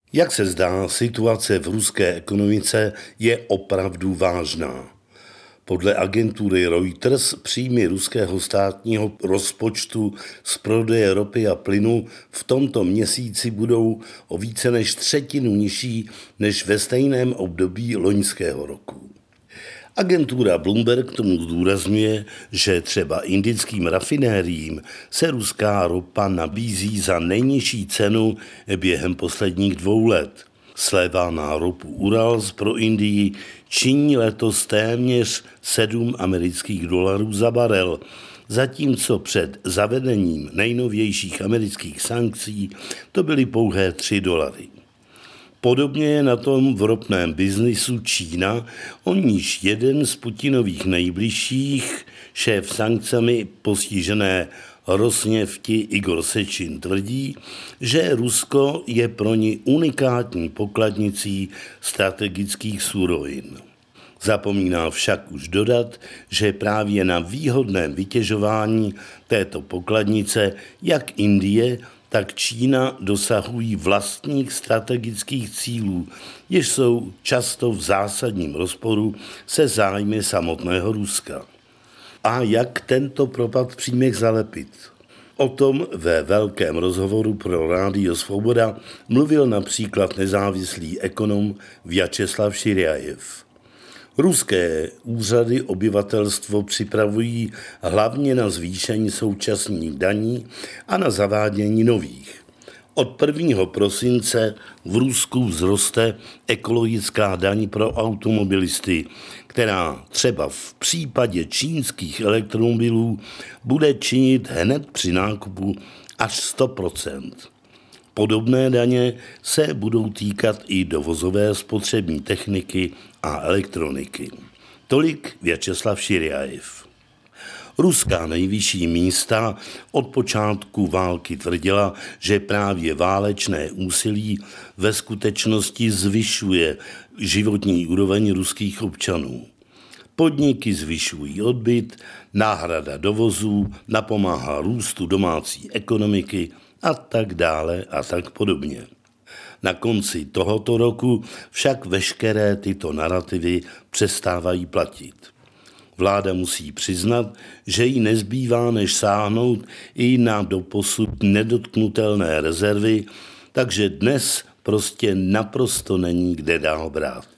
Jak se zdá, situace v ruské ekonomice je opravdu vážná. Podle agentury Reuters příjmy ruského státního rozpočtu z prodeje ropy a plynu v tomto měsíci budou o více než třetinu nižší než ve stejném období loňského roku. Agentura Bloomberg tomu zdůrazňuje, že třeba indickým rafinériím se ruská ropa nabízí za nejnižší cenu během posledních 2 let. Sleva na ropu Urals pro Indii činí letos téměř $7 za barel, zatímco před zavedením nejnovějších amerických sankcí to byly pouhé $3. Podobně je na tom v ropném biznisu Čína, o níž jeden z Putinových nejbližších, šéf sankcemi postižené Rosnefti Igor Sečin, tvrdí, že Rusko je pro ní unikátní pokladnicí strategických surovin. Zapomíná však už dodat, že právě na výhodném vytěžování této pokladnice jak Indie, tak Čína dosahují vlastních strategických cílů, jež jsou často v zásadním rozporu se zájmy samotného Ruska. A jak tento propad v příjmech zalepit? O tom ve velkém rozhovoru pro Rádio Svoboda mluvil například nezávislý ekonom Vjačeslav Širjajev. Ruské úřady obyvatelstvo připravují hlavně na zvýšení současných daní a na zavádění nových. Od 1. prosince v Rusku vzroste ekologická daň pro automobilisty, která třeba v případě čínských elektromobilů bude činit hned při nákupu až 100%. Podobné daně se budou týkat i dovozové spotřební techniky a elektroniky. Tolik Vjačeslav Širjajev. Ruská nejvyšší místa od počátku války tvrdila, že právě válečné úsilí ve skutečnosti zvyšuje životní úroveň ruských občanů. Podniky zvyšují odbyt, náhrada dovozů napomáhá růstu domácí ekonomiky a tak dále a tak podobně. Na konci tohoto roku však veškeré tyto narrativy přestávají platit. Vláda musí přiznat, že jí nezbývá než sáhnout i na doposud nedotknutelné rezervy, takže dnes prostě naprosto není kde dál brát.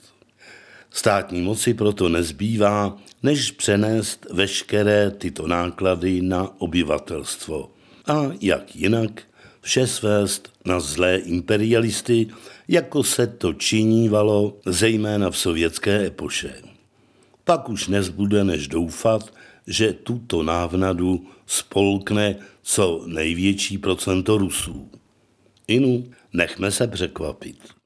Státní moci proto nezbývá, než přenést veškeré tyto náklady na obyvatelstvo. A jak jinak vše svést na zlé imperialisty, jako se to činívalo zejména v sovětské epoše. Pak už nezbude než doufat, že tuto návnadu spolkne co největší procento Rusů. Inu, nechme se překvapit.